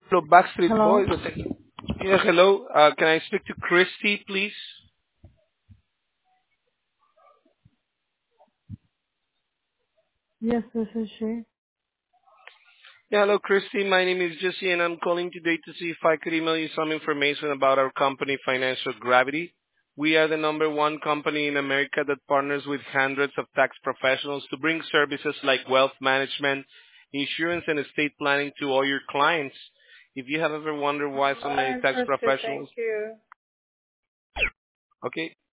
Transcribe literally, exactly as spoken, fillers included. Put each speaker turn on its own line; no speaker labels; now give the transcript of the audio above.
Hello, Backstreet
Hello?
Boys. What's it? Yeah, hello. Uh, can I speak to Christy, please?
Yes, this is she.
Yeah, hello, Christy. My name is Jesse, and I'm calling today to see if I could email you some information about our company, Financial Gravity. We are the number one company in America that partners with hundreds of tax professionals to bring services like wealth management, insurance, and estate planning to all your clients. If you have ever wondered why so many
I'm
tax
interested, thank
professionals,
you.
okay,